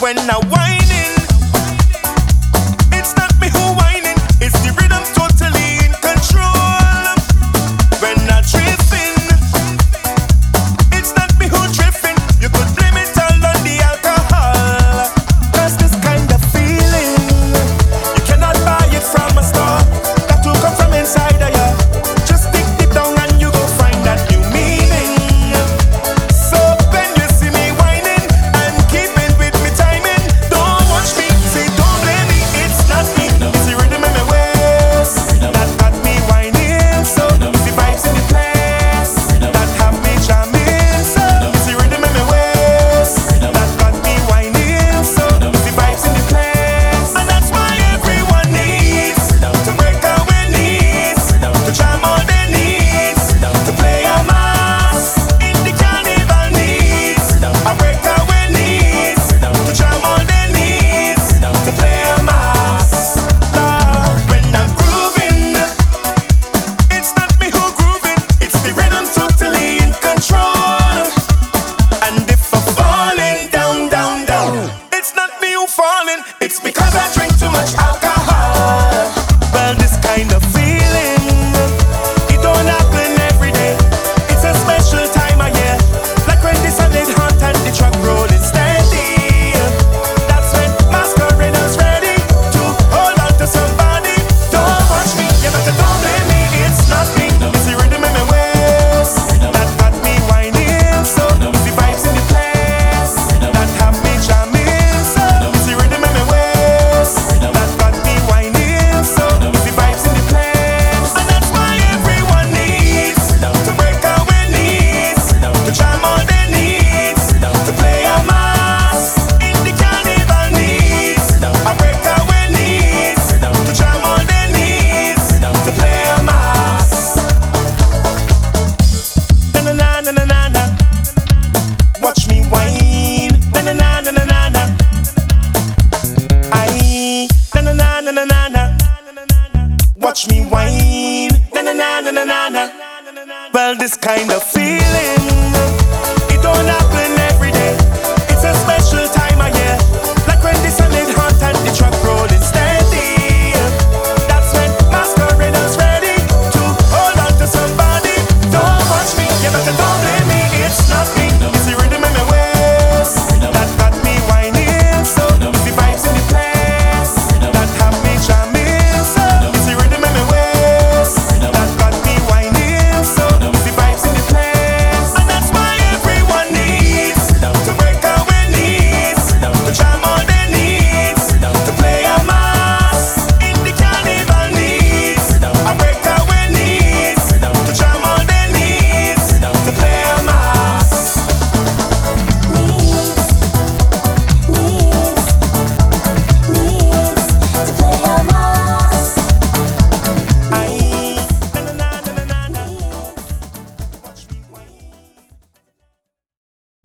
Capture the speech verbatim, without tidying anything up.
when I whining. It's not me who whining, it's the rhythm totally in control. When I drifting, it's not me who drifting. You could blame it all on the alcohol. Cause this kind of feeling, you cannot buy it from a store. Got to come from inside of you. Just dig deep down and you go find that new meaning. So when you see me whining and keeping with me timing, don't watch me, say don't blame me. It's not me, it's the rhythm in my waist that got me whining. So it's the vibes in the place that have me jamming. So it's the rhythm in my waist that got me whining. So it's the vibes in the place, and that's why everyone needs to break away, needs to jam all their needs, to play a mass in the carnival, needs a breakaway, needs to jam all their needs, to play a mass. Lord, when I'm grooving, it's not me who grooving, it's the rhythm totally in control. And if I'm falling down, down, down, it's not me who falling, it's because I drink too much alcohol. Well, this kind of feeling, it don't happen every day. It's a special time of year, like when the sun is hot and the truck rolling steady. That's when masqueraders ready to hold on to somebody. Don't watch me, you better don't blame me. It's not me, it's the rhythm in my waist that got me whining. So it's the vibes in the place that have me jamming. So it's the rhythm in my waist that got me whining. So it's the vibes in the place, and that's why everyone needs to break away, needs to jam all their needs, to play a mass in the carnival, needs a breakaway, needs to jam all their needs, to play a mass. Na na na na na na, watch me whine. Na na na na na na na, I na na na na na na na, watch me whine. Na na na na na na na. Well, this kind of feeling,